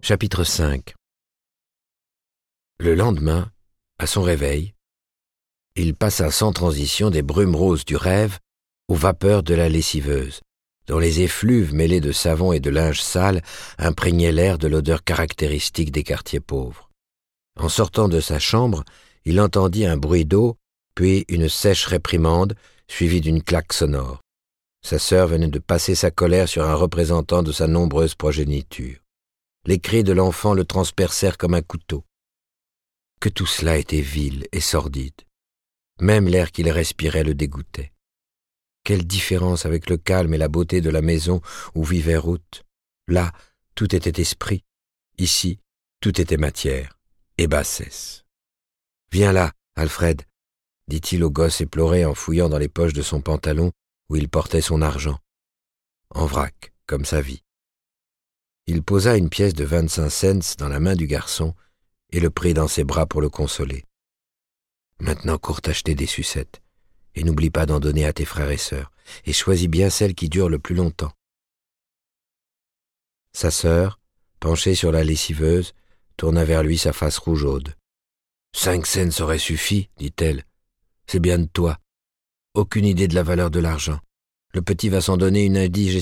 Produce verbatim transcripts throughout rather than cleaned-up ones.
Chapitre cinq. Le lendemain, à son réveil, il passa sans transition des brumes roses du rêve aux vapeurs de la lessiveuse, dont les effluves mêlés de savon et de linge sale imprégnaient l'air de l'odeur caractéristique des quartiers pauvres. En sortant de sa chambre, il entendit un bruit d'eau, puis une sèche réprimande, suivie d'une claque sonore. Sa sœur venait de passer sa colère sur un représentant de sa nombreuse progéniture. Les cris de l'enfant le transpercèrent comme un couteau. Que tout cela était vil et sordide. Même l'air qu'il respirait le dégoûtait. Quelle différence avec le calme et la beauté de la maison où vivait Ruth. Là, tout était esprit. Ici, tout était matière et bassesse. « Viens là, Alfred », dit-il au gosse éploré en fouillant dans les poches de son pantalon où il portait son argent. En vrac, comme sa vie. Il posa une pièce de vingt-cinq cents dans la main du garçon et le prit dans ses bras pour le consoler. « Maintenant, cours t'acheter des sucettes, et n'oublie pas d'en donner à tes frères et sœurs, et choisis bien celle qui dure le plus longtemps. » Sa sœur, penchée sur la lessiveuse, tourna vers lui sa face rougeaude. « Cinq cents aurait suffi, dit-elle. C'est bien de toi. Aucune idée de la valeur de l'argent. Le petit va s'en donner une indigestion. »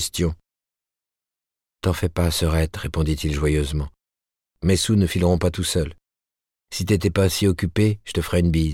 « T'en fais pas, sœurette, répondit-il joyeusement. Mes sous ne fileront pas tout seuls. Si t'étais pas si occupée, je te ferais une bise. »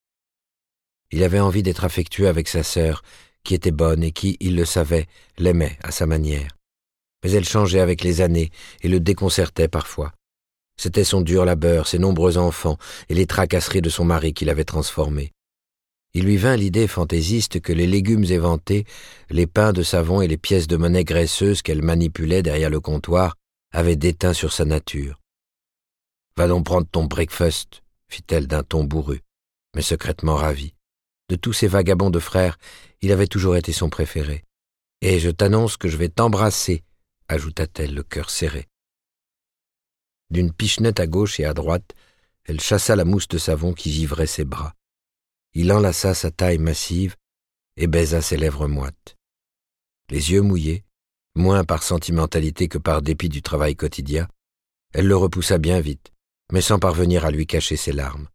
Il avait envie d'être affectueux avec sa sœur, qui était bonne et qui, il le savait, l'aimait à sa manière. Mais elle changeait avec les années et le déconcertait parfois. C'était son dur labeur, ses nombreux enfants et les tracasseries de son mari qui l'avaient transformé. Il lui vint l'idée fantaisiste que les légumes éventés, les pains de savon et les pièces de monnaie graisseuses qu'elle manipulait derrière le comptoir avaient déteint sur sa nature. « Va donc prendre ton breakfast », fit-elle d'un ton bourru, mais secrètement ravi. De tous ces vagabonds de frères, il avait toujours été son préféré. « Et je t'annonce que je vais t'embrasser », ajouta-t-elle, le cœur serré. D'une pichenette à gauche et à droite, elle chassa la mousse de savon qui givrait ses bras. Il enlaça sa taille massive et baisa ses lèvres moites. Les yeux mouillés, moins par sentimentalité que par dépit du travail quotidien, elle le repoussa bien vite, mais sans parvenir à lui cacher ses larmes.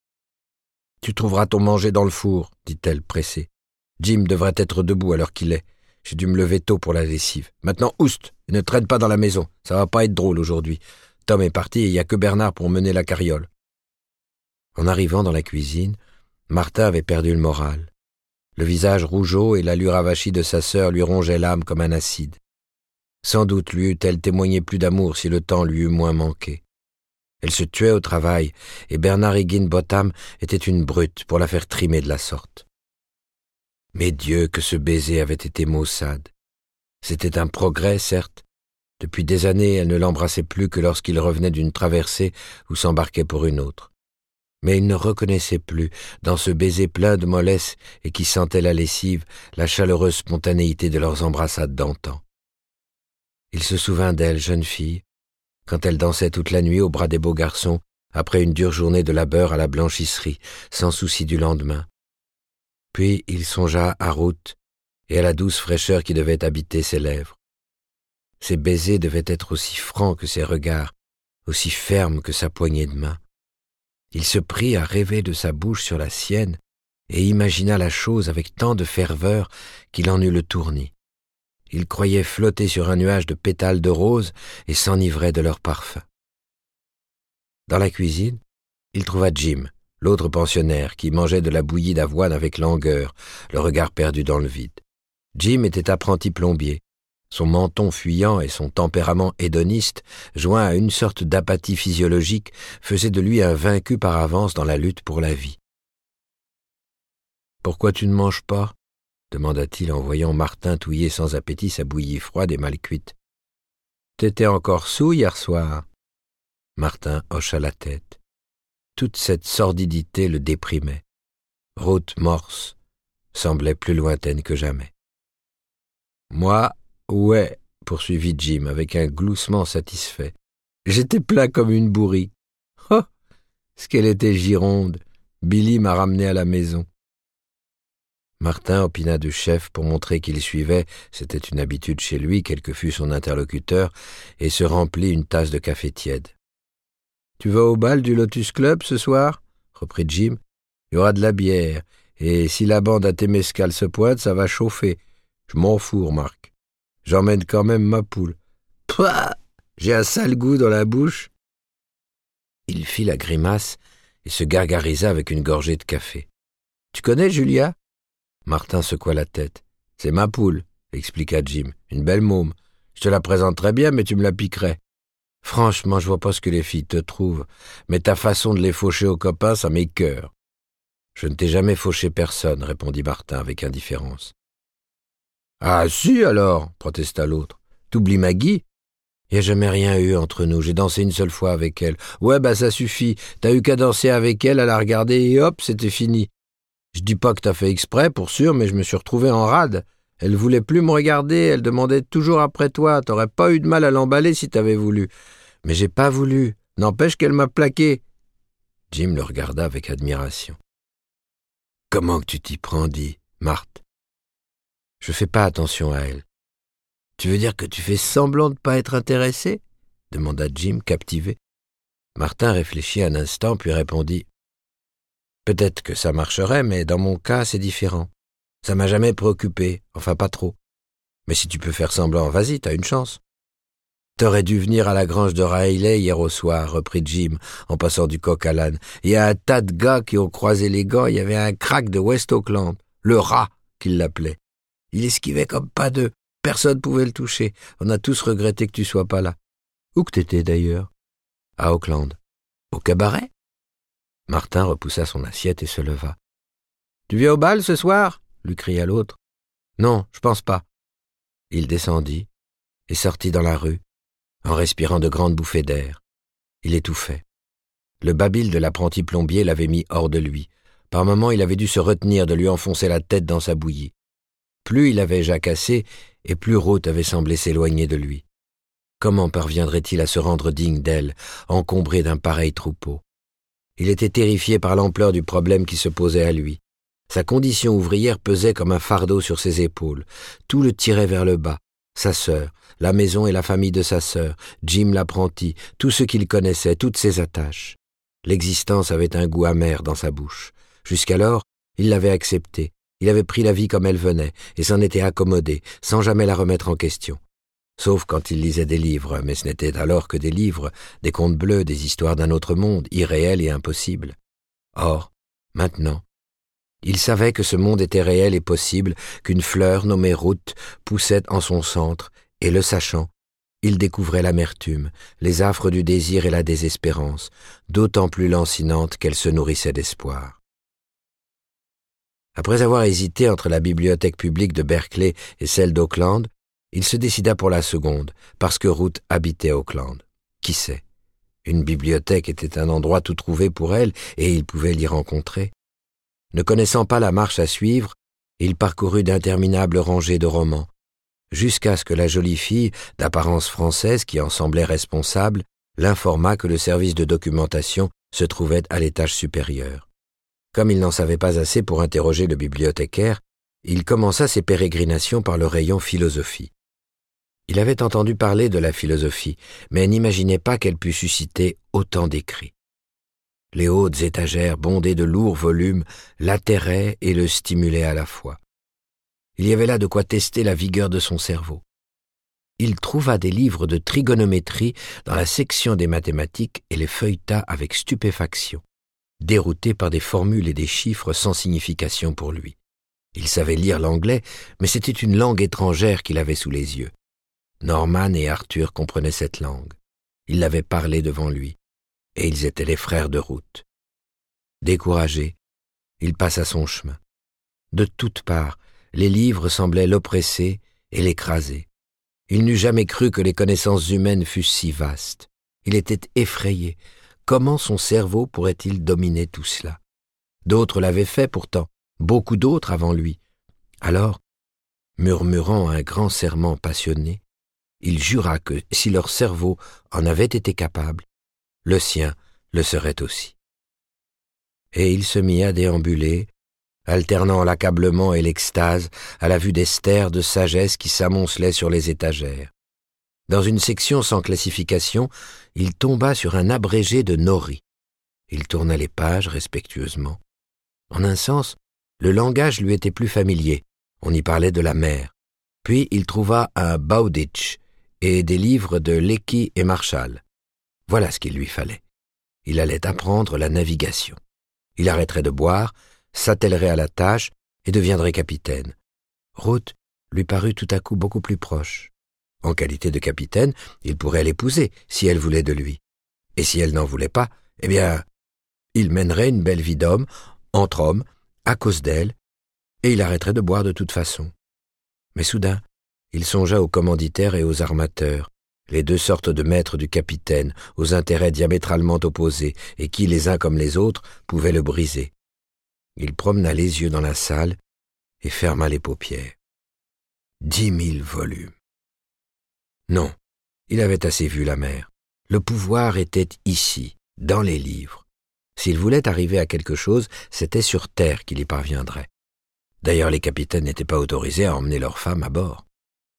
« Tu trouveras ton manger dans le four, » dit-elle pressée. « Jim devrait être debout à l'heure qu'il est. J'ai dû me lever tôt pour la lessive. Maintenant, oust, et ne traîne pas dans la maison, ça va pas être drôle aujourd'hui. Tom est parti et il y a que Bernard pour mener la carriole. » En arrivant dans la cuisine, Martin avait perdu le moral. Le visage rougeau et l'allure avachie de sa sœur lui rongeaient l'âme comme un acide. Sans doute lui eût-elle témoigné plus d'amour si le temps lui eût moins manqué. Elle se tuait au travail, et Bernard Higginbotham était une brute pour la faire trimer de la sorte. Mais Dieu, que ce baiser avait été maussade. C'était un progrès, certes. Depuis des années, elle ne l'embrassait plus que lorsqu'il revenait d'une traversée ou s'embarquait pour une autre. Mais il ne reconnaissait plus, dans ce baiser plein de mollesse et qui sentait la lessive, la chaleureuse spontanéité de leurs embrassades d'antan. Il se souvint d'elle, jeune fille, quand elle dansait toute la nuit au bras des beaux garçons, après une dure journée de labeur à la blanchisserie, sans souci du lendemain. Puis il songea à Ruth et à la douce fraîcheur qui devait habiter ses lèvres. Ses baisers devaient être aussi francs que ses regards, aussi fermes que sa poignée de main. Il se prit à rêver de sa bouche sur la sienne et imagina la chose avec tant de ferveur qu'il en eut le tournis. Il croyait flotter sur un nuage de pétales de rose et s'enivrait de leur parfum. Dans la cuisine, il trouva Jim, l'autre pensionnaire, qui mangeait de la bouillie d'avoine avec langueur, le regard perdu dans le vide. Jim était apprenti plombier. Son menton fuyant et son tempérament hédoniste, joint à une sorte d'apathie physiologique, faisaient de lui un vaincu par avance dans la lutte pour la vie. « Pourquoi tu ne manges pas ?» demanda-t-il en voyant Martin touiller sans appétit sa bouillie froide et mal cuite. « T'étais encore saoul hier soir ?» Martin hocha la tête. Toute cette sordidité le déprimait. Ruth Morse semblait plus lointaine que jamais. « Moi, ouais, » poursuivit Jim avec un gloussement satisfait. « J'étais plein comme une bourrie. Oh, ce qu'elle était gironde. Billy m'a ramené à la maison. » Martin opina du chef pour montrer qu'il suivait, c'était une habitude chez lui, quel que fût son interlocuteur, et se remplit une tasse de café tiède. « Tu vas au bal du Lotus Club ce soir ?» reprit Jim. « Il y aura de la bière, et si la bande à Temescal se pointe, ça va chauffer. Je m'en fous, remarque. J'emmène quand même ma poule. Pouah ! J'ai un sale goût dans la bouche. » Il fit la grimace et se gargarisa avec une gorgée de café. « Tu connais Julia ?» Martin secoua la tête. « C'est ma poule, » expliqua Jim. « Une belle môme. Je te la présenterais bien, mais tu me la piquerais. Franchement, je vois pas ce que les filles te trouvent, mais ta façon de les faucher aux copains, ça m'écœure. »« Je ne t'ai jamais fauché personne, » répondit Martin avec indifférence. « Ah si, alors !» protesta l'autre. « T'oublies Maggie ? Il n'y a jamais rien eu entre nous, j'ai dansé une seule fois avec elle. Ouais, bah ça suffit, t'as eu qu'à danser avec elle, à la regarder et hop, c'était fini. Je dis pas que t'as fait exprès, pour sûr, mais je me suis retrouvé en rade. Elle voulait plus me regarder, elle demandait toujours après toi. T'aurais pas eu de mal à l'emballer si t'avais voulu. Mais j'ai pas voulu, n'empêche qu'elle m'a plaqué. » Jim le regarda avec admiration. « Comment que tu t'y prends, dit Marthe. Je fais pas attention à elle. »« Tu veux dire que tu fais semblant de pas être intéressé ?» demanda Jim, captivé. Martin réfléchit un instant, puis répondit. Peut-être que ça marcherait, mais dans mon cas, c'est différent. Ça m'a jamais préoccupé, enfin pas trop. Mais si tu peux faire semblant, vas-y, t'as une chance. T'aurais dû venir à la grange de Riley hier au soir, reprit Jim, en passant du coq à l'âne. Il y a un tas de gars qui ont croisé les gants, il y avait un crack de West Auckland, le rat, qu'il l'appelait. Il esquivait comme pas deux, personne pouvait le toucher. On a tous regretté que tu sois pas là. Où que t'étais d'ailleurs? À Auckland. Au cabaret? Martin repoussa son assiette et se leva. « Tu viens au bal ce soir ?» lui cria l'autre. « Non, je pense pas. » Il descendit et sortit dans la rue, en respirant de grandes bouffées d'air. Il étouffait. Le babil de l'apprenti plombier l'avait mis hors de lui. Par moments, il avait dû se retenir de lui enfoncer la tête dans sa bouillie. Plus il avait jacassé, et plus Ruth avait semblé s'éloigner de lui. Comment parviendrait-il à se rendre digne d'elle, encombré d'un pareil troupeau? Il était terrifié par l'ampleur du problème qui se posait à lui. Sa condition ouvrière pesait comme un fardeau sur ses épaules. Tout le tirait vers le bas. Sa sœur, la maison et la famille de sa sœur, Jim l'apprenti, tout ce qu'il connaissait, toutes ses attaches. L'existence avait un goût amer dans sa bouche. Jusqu'alors, il l'avait acceptée. Il avait pris la vie comme elle venait et s'en était accommodé, sans jamais la remettre en question. Sauf quand il lisait des livres, mais ce n'était alors que des livres, des contes bleus, des histoires d'un autre monde, irréels et impossibles. Or, maintenant, il savait que ce monde était réel et possible, qu'une fleur nommée Ruth poussait en son centre, et le sachant, il découvrait l'amertume, les affres du désir et la désespérance, d'autant plus lancinantes qu'elle se nourrissait d'espoir. Après avoir hésité entre la bibliothèque publique de Berkeley et celle d'Auckland, il se décida pour la seconde, parce que Ruth habitait Auckland. Qui sait? Une bibliothèque était un endroit tout trouvé pour elle, et il pouvait l'y rencontrer. Ne connaissant pas la marche à suivre, il parcourut d'interminables rangées de romans, jusqu'à ce que la jolie fille, d'apparence française qui en semblait responsable, l'informa que le service de documentation se trouvait à l'étage supérieur. Comme il n'en savait pas assez pour interroger le bibliothécaire, il commença ses pérégrinations par le rayon philosophie. Il avait entendu parler de la philosophie, mais n'imaginait pas qu'elle pût susciter autant d'écrits. Les hautes étagères bondées de lourds volumes l'atterraient et le stimulaient à la fois. Il y avait là de quoi tester la vigueur de son cerveau. Il trouva des livres de trigonométrie dans la section des mathématiques et les feuilleta avec stupéfaction, dérouté par des formules et des chiffres sans signification pour lui. Il savait lire l'anglais, mais c'était une langue étrangère qu'il avait sous les yeux. Norman et Arthur comprenaient cette langue. Ils l'avaient parlé devant lui, et ils étaient les frères de Ruth. Découragé, il passa son chemin. De toutes parts, les livres semblaient l'oppresser et l'écraser. Il n'eût jamais cru que les connaissances humaines fussent si vastes. Il était effrayé. Comment son cerveau pourrait-il dominer tout cela? D'autres l'avaient fait pourtant, beaucoup d'autres avant lui. Alors, murmurant un grand serment passionné, il jura que si leur cerveau en avait été capable, le sien le serait aussi. Et il se mit à déambuler, alternant l'accablement et l'extase à la vue des stères de sagesse qui s'amoncelaient sur les étagères. Dans une section sans classification, il tomba sur un abrégé de Norrie. Il tourna les pages respectueusement. En un sens, le langage lui était plus familier. On y parlait de la mer. Puis il trouva un Bowditch et des livres de Lecky et Marshall. Voilà ce qu'il lui fallait. Il allait apprendre la navigation. Il arrêterait de boire, s'attellerait à la tâche et deviendrait capitaine. Ruth lui parut tout à coup beaucoup plus proche. En qualité de capitaine, il pourrait l'épouser si elle voulait de lui. Et si elle n'en voulait pas, eh bien, il mènerait une belle vie d'homme, entre hommes, à cause d'elle, et il arrêterait de boire de toute façon. Mais soudain, il songea aux commanditaires et aux armateurs, les deux sortes de maîtres du capitaine, aux intérêts diamétralement opposés, et qui, les uns comme les autres, pouvaient le briser. Il promena les yeux dans la salle et ferma les paupières. Dix mille volumes. Non, il avait assez vu la mer. Le pouvoir était ici, dans les livres. S'il voulait arriver à quelque chose, c'était sur terre qu'il y parviendrait. D'ailleurs, les capitaines n'étaient pas autorisés à emmener leurs femmes à bord.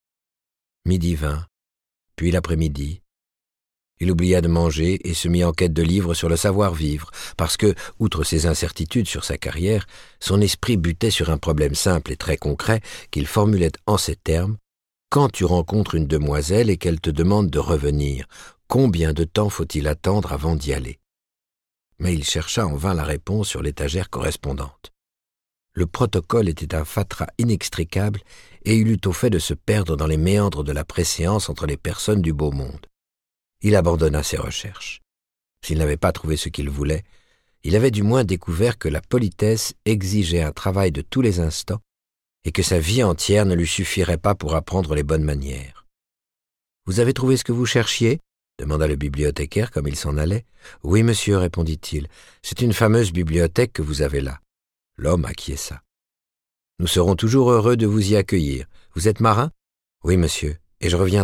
Midi vint, puis l'après-midi. Il oublia de manger et se mit en quête de livres sur le savoir-vivre, parce que, outre ses incertitudes sur sa carrière, son esprit butait sur un problème simple et très concret qu'il formulait en ces termes. Quand tu rencontres une demoiselle et qu'elle te demande de revenir, combien de temps faut-il attendre avant d'y aller? Mais il chercha en vain la réponse sur l'étagère correspondante. Le protocole était un fatras inextricable et il eut au fait de se perdre dans les méandres de la préséance entre les personnes du beau monde. Il abandonna ses recherches. S'il n'avait pas trouvé ce qu'il voulait, il avait du moins découvert que la politesse exigeait un travail de tous les instants et que sa vie entière ne lui suffirait pas pour apprendre les bonnes manières. « Vous avez trouvé ce que vous cherchiez ?» demanda le bibliothécaire comme il s'en allait. « Oui, monsieur, répondit-il, c'est une fameuse bibliothèque que vous avez là. » L'homme acquiesça. « Nous serons toujours heureux de vous y accueillir. Vous êtes marin ? » ?»« Oui, monsieur, et je reviendrai. »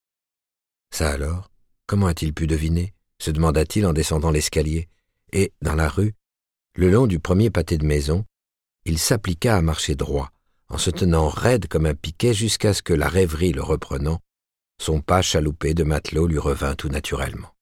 Ça alors, comment a-t-il pu deviner ? Se demanda-t-il en descendant l'escalier. Et, dans la rue, le long du premier pâté de maison, il s'appliqua à marcher droit, en se tenant raide comme un piquet jusqu'à ce que, la rêverie le reprenant, son pas chaloupé de matelot lui revint tout naturellement.